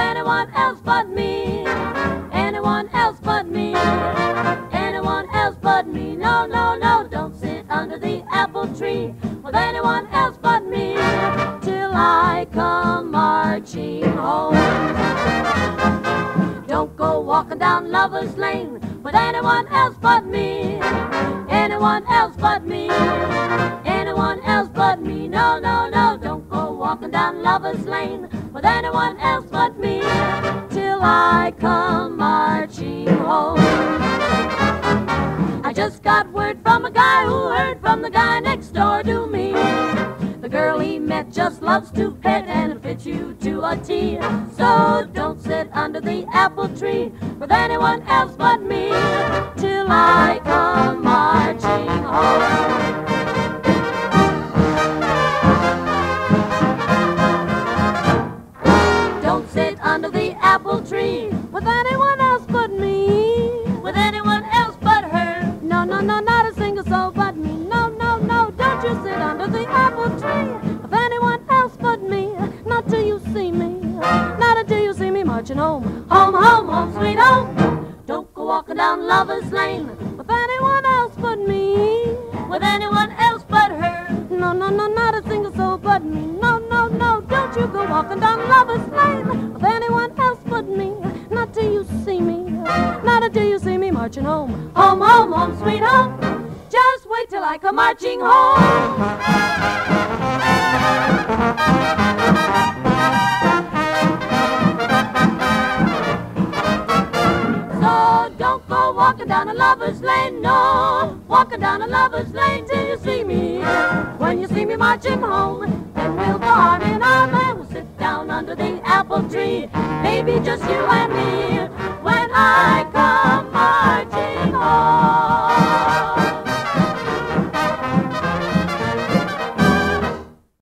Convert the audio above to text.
anyone else but me. Anyone else but me. Anyone else but me. No, no, no, don't sit under the apple tree with anyone else but me till I come marching home. Don't go walking down Lover's Lane with anyone else but me. Anyone else but me. Anyone else but me. No, no, no, don't go walking down Lover's Lane with anyone else but me till I come marching home. I just got word from a guy who heard from the guy next door to me. The girl he met just loves to pet and fits you to a T. So don't sit under the apple tree with anyone else but me till I come marching home. Don't sit under the apple tree with anyone else but me. With anyone else but her. No, no, no, not a single soul but me. No, no, no, don't you sit under the apple tree with anyone else but me. Not till you see me. Not until you see me marching home. Home, home, home, sweet home. Don't go walking down Lover's Lane with anyone else but me. With anyone else but her. No, no, no, not a single soul but me. No, no, no, don't you go walking down Lover's Lane with anyone else but me. Not till you see me. Not until you see me marching home. Home, home, home, sweet home. Just wait till I come marching home. So don't go walking down a Lover's Lane, no. Walking down a Lover's Lane till you see me. When you see me marching home, then we'll go arm in arm and we'll sit down under the apple tree. Maybe just you and